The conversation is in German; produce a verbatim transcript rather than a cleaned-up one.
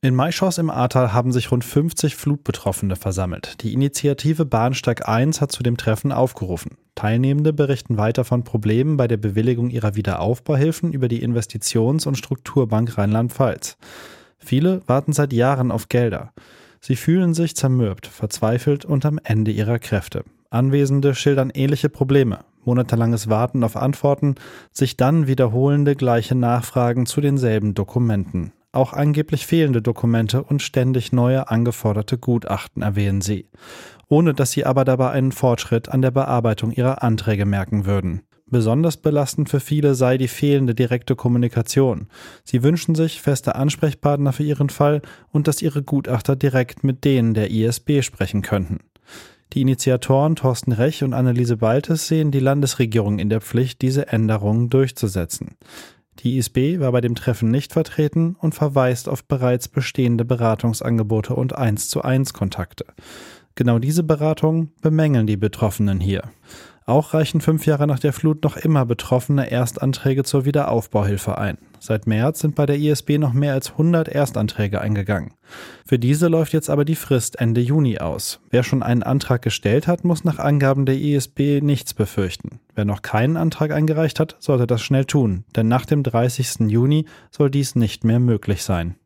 In Maischoss im Ahrtal haben sich rund fünfzig Flutbetroffene versammelt. Die Initiative Bahnsteig eins hat zu dem Treffen aufgerufen. Teilnehmende berichten weiter von Problemen bei der Bewilligung ihrer Wiederaufbauhilfen über die Investitions- und Strukturbank Rheinland-Pfalz. Viele warten seit Jahren auf Gelder. Sie fühlen sich zermürbt, verzweifelt und am Ende ihrer Kräfte. Anwesende schildern ähnliche Probleme. Monatelanges Warten auf Antworten, sich dann wiederholende gleiche Nachfragen zu denselben Dokumenten. Auch angeblich fehlende Dokumente und ständig neue angeforderte Gutachten erwähnen sie, ohne dass sie aber dabei einen Fortschritt an der Bearbeitung ihrer Anträge merken würden. Besonders belastend für viele sei die fehlende direkte Kommunikation. Sie wünschen sich feste Ansprechpartner für ihren Fall und dass ihre Gutachter direkt mit denen der I S B sprechen könnten. Die Initiatoren Thorsten Rech und Anneliese Baltes sehen die Landesregierung in der Pflicht, diese Änderungen durchzusetzen. Die I S B war bei dem Treffen nicht vertreten und verweist auf bereits bestehende Beratungsangebote und eins zu eins Kontakte. Genau diese Beratungen bemängeln die Betroffenen hier. Auch reichen fünf Jahre nach der Flut noch immer Betroffene Erstanträge zur Wiederaufbauhilfe ein. Seit März sind bei der I S B noch mehr als hundert Erstanträge eingegangen. Für diese läuft jetzt aber die Frist Ende Juni aus. Wer schon einen Antrag gestellt hat, muss nach Angaben der I S B nichts befürchten. Wer noch keinen Antrag eingereicht hat, sollte das schnell tun, denn nach dem dreißigsten Juni soll dies nicht mehr möglich sein.